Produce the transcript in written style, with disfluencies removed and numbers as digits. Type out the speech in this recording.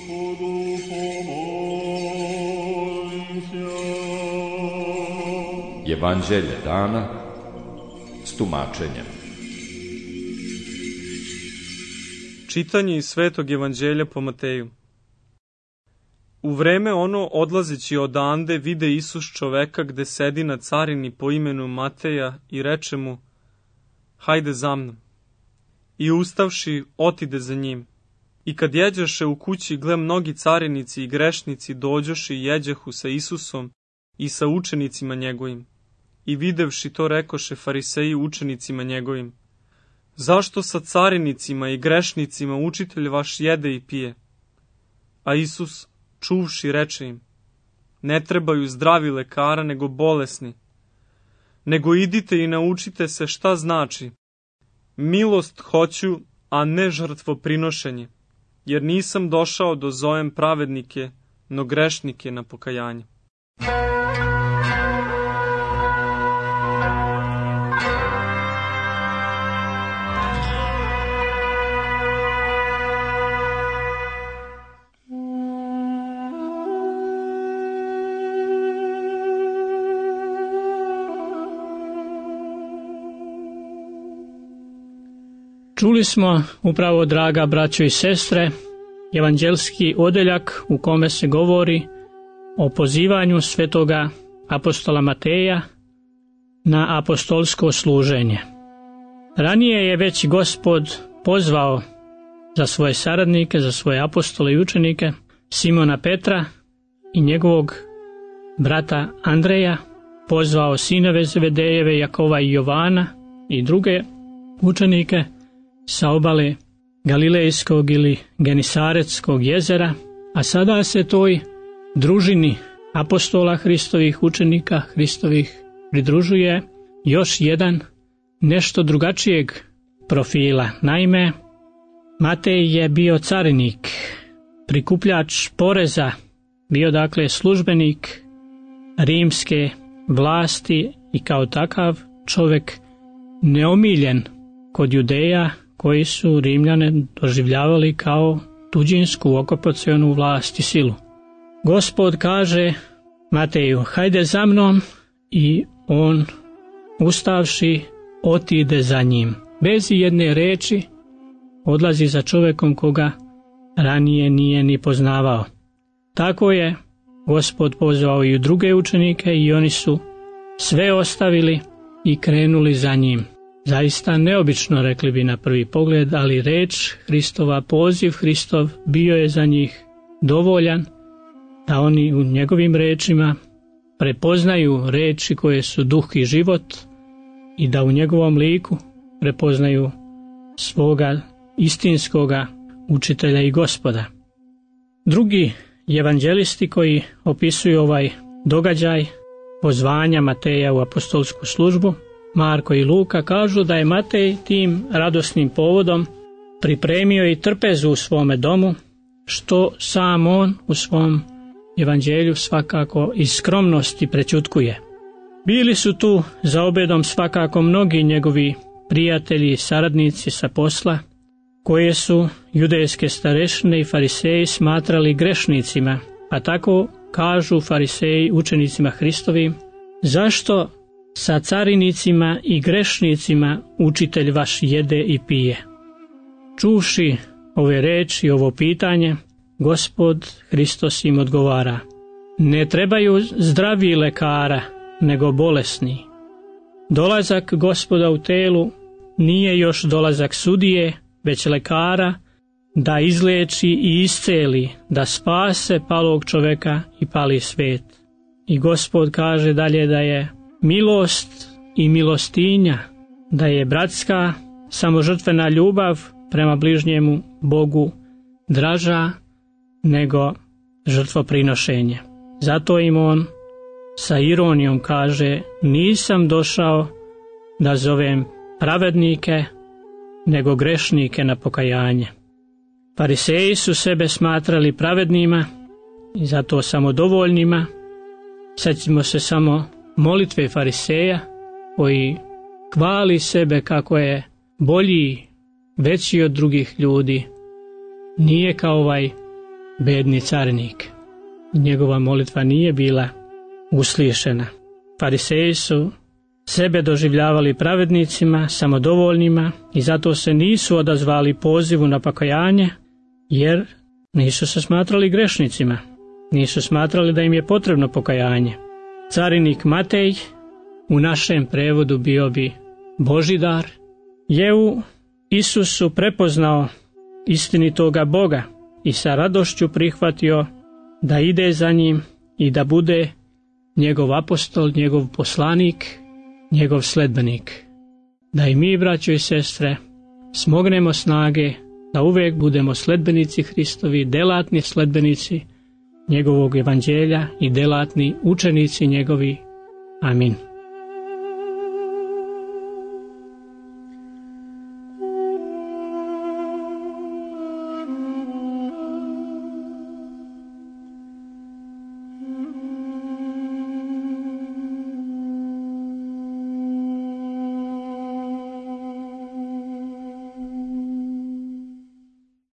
Evanđelje dana s tumačenjem. Čitanje iz Svetog evanđelja po Mateju. U vreme ono, odlazeći odande, vide Isus čoveka gde sedi na carini po imenu Mateja i reče mu: hajde za mnom. I ustavši, otide za njim. I kad jeđaše u kući, gle, mnogi carinici i grešnici dođoše i jeđahu sa Isusom i sa učenicima njegovim. I videvši to, rekoše fariseji učenicima njegovim: zašto sa carinicima i grešnicima učitelj vaš jede i pije? A Isus, čuvši, reče im: ne trebaju zdravi lekara, nego bolesni. Nego idite i naučite se šta znači: milost hoću, a ne žrtvoprinošenje, jer nisam došao da zovem pravednike, no grešnike na pokajanje. Čuli smo upravo, draga braćo i sestre, evanđelski odeljak u kome se govori o pozivanju svetoga apostola Mateja na apostolsko služenje. Ranije je već Gospod pozvao za svoje saradnike, za svoje apostole i učenike Simona Petra i njegovog brata Andreja, pozvao sinove Zevedejeve, Jakova i Jovana i druge učenike sa obale Galilejskog ili Genisaretskog jezera, a sada se toj družini apostola Hristovih, učenika Hristovih, pridružuje još jedan nešto drugačijeg profila. Naime, Matej je bio carinik, prikupljač poreza, bio dakle službenik rimske vlasti i kao takav čovjek neomiljen kod Judeja, koji su Rimljane doživljavali kao tuđinsku okupacionu vlast i silu. Gospod kaže Mateju: hajde za mnom, i on, ustavši, otide za njim. Bez jedne reči odlazi za čovjekom koga ranije nije ni poznavao. Tako je Gospod pozvao i druge učenike i oni su sve ostavili i krenuli za njim. Zaista neobično, rekli bi na prvi pogled, ali reč Hristova, poziv Hristov bio je za njih dovoljan da oni u njegovim rečima prepoznaju reči koje su duh i život i da u njegovom liku prepoznaju svoga istinskoga učitelja i Gospoda. Drugi evanđelisti koji opisuju ovaj događaj pozvanja Mateja u apostolsku službu, Marko i Luka, kažu da je Matej tim radosnim povodom pripremio i trpezu u svome domu, što sam on u svom evanđelju svakako iz skromnosti prećutkuje. Bili su tu za obedom svakako mnogi njegovi prijatelji i saradnici sa posla, koje su judejske starešine i fariseji smatrali grešnicima, a tako kažu fariseji učenicima Hristovim: zašto sa carinicima i grešnicima učitelj vaš jede i pije? Čuvši ove reči i ovo pitanje, Gospod Hristos im odgovara: ne trebaju zdravi lekara, nego bolesni. Dolazak Gospoda u telu nije još dolazak sudije, već lekara, da izleči i isceli, da spase palog čoveka i pali svet. I Gospod kaže dalje da je milost i milostinja, da je bratska samožrtvena ljubav prema bližnjemu Bogu draža nego žrtvoprinošenje. Zato im on sa ironijom kaže: nisam došao da zovem pravednike, nego grešnike na pokajanje. Fariseji su sebe smatrali pravednima i zato samodovoljnima. Sjetimo se samo molitve fariseja, koji hvali sebe kako je bolji, veći od drugih ljudi. Nije kao ovaj bedni carinik. Njegova molitva nije bila uslišena. Fariseji su sebe doživljavali pravednicima, samodovoljnima i zato se nisu odazvali pozivu na pokajanje, jer nisu se smatrali grešnicima. Nisu smatrali da im je potrebno pokajanje. Carinik Matej, u našem prevodu bio bi Božidar, je u Isusu prepoznao istinitoga Boga i sa radošću prihvatio da ide za njim i da bude njegov apostol, njegov poslanik, njegov sledbenik. Da i mi, braćo i sestre, smognemo snage da uvijek budemo sledbenici Hristovi, delatni sledbenici njegovog evanđelja i delatni učenici njegovi. Amin.